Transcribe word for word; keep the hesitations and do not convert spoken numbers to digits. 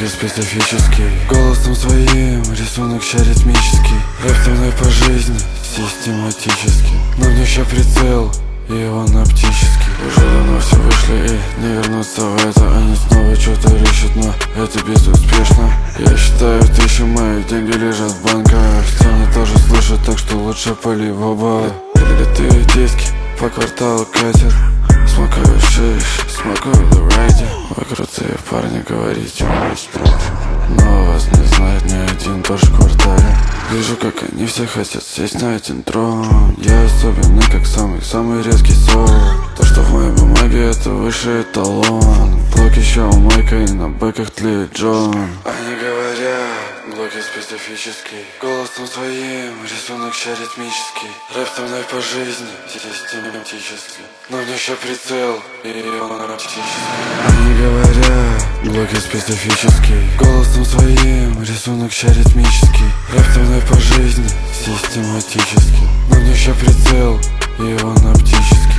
Блоки специфический, голосом своим рисунок аритмический. Рэп со мной по жизни, систематически. Но мне еще прицел, и он оптический. Уже давно все вышли и не вернуться в это. Они снова что-то ищут, но это безуспешно. Я считаю тысячу, мои деньги лежат в банках. Тени тоже слышат, так что лучше пали в оба. Литые диски по кварталу катят. Смакаю шиш, смакаю лорайди. Вы крутые парни, говорите, но вас не знает ни один тоже в квартале. Вижу, как они все хотят сесть на один трон. Я особенный, как самый-самый резкий сон. То, что в моей бумаге, это высший эталон. Блок еще умойка и на бэках тлеет Джон. Они говорят, блоки специфический, голосом своим рисунок аритмический. Рэп со мной по жизни, систематически. Но мне еще прицел, и он оптический. Они говорят, блоки специфический, голосом своим рисунок аритмический. Рэп со мной по жизни, систематически. Но мне еще прицел, и он оптический.